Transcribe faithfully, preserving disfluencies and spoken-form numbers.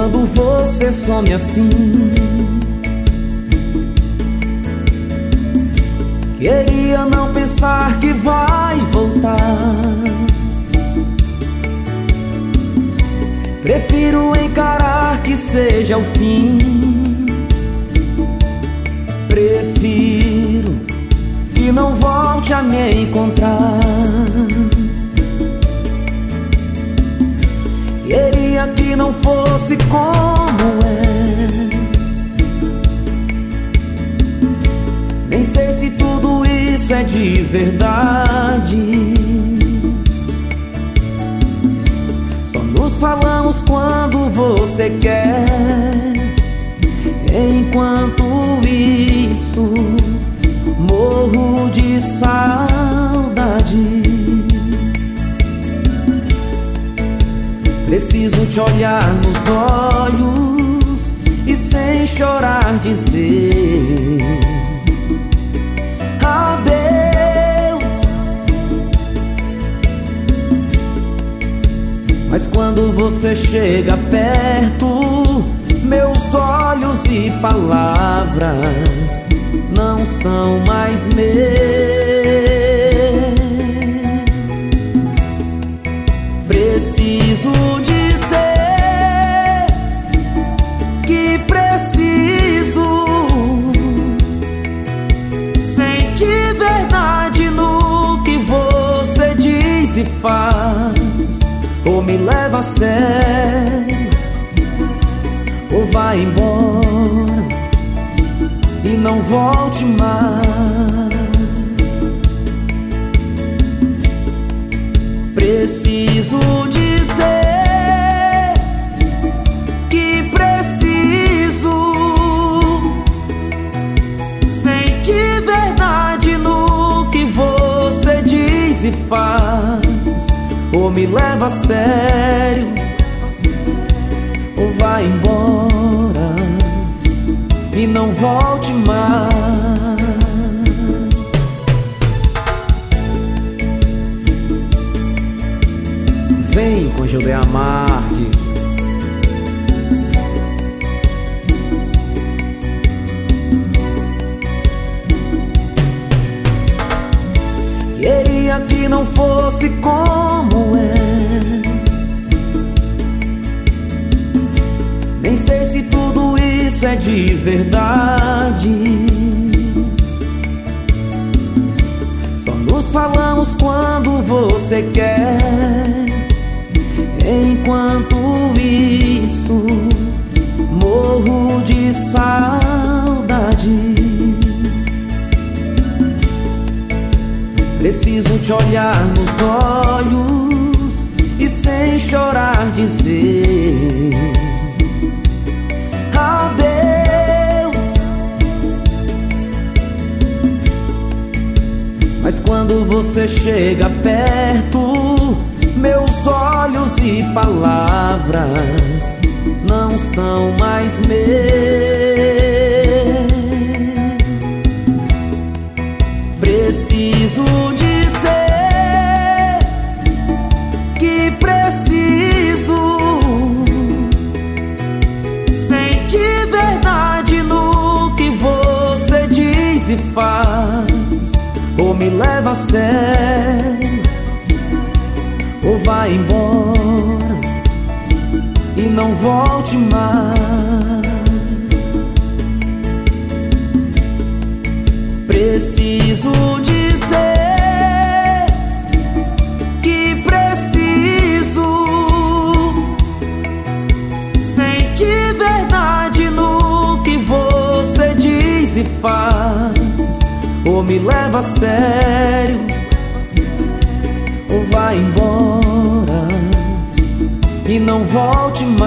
quando você some assim. Queria não pensar que vai voltar. Prefiro encarar que seja o fim. Prefiro que não volte a me encontrar. Queria que não fosse como é. Nem sei se tudo isso é de verdade. Só nos falamos quando você quer. Enquanto isso, morro de saudade. Preciso te olhar nos olhos e sem chorar dizer adeus. Mas quando você chega perto, meus olhos e palavras não são mais meus. Preciso dizer que preciso sentir verdade no que você diz e faz. Ou me leva a sério, ou vai embora e não volte mais. Preciso dizer que preciso sentir verdade no que você diz e faz. Ou me leva a sério, ou vai embora e não volte mais. Vem com Judeia Marques. Queria que não fosse como é. Nem sei se tudo isso é de verdade. Só nos falamos quando você quer. Enquanto isso, morro de saudade. Preciso te olhar nos olhos e sem chorar dizer adeus. Mas quando você chega perto, meus olhos e palavras não são mais meus. Preciso dizer que preciso sentir verdade no que você diz e faz. Ou me leva a sério, ou vai embora e não volte mais. Preciso dizer que preciso sentir verdade no que você diz e faz. Ou me leva a sério, ou vai embora e não volte mais.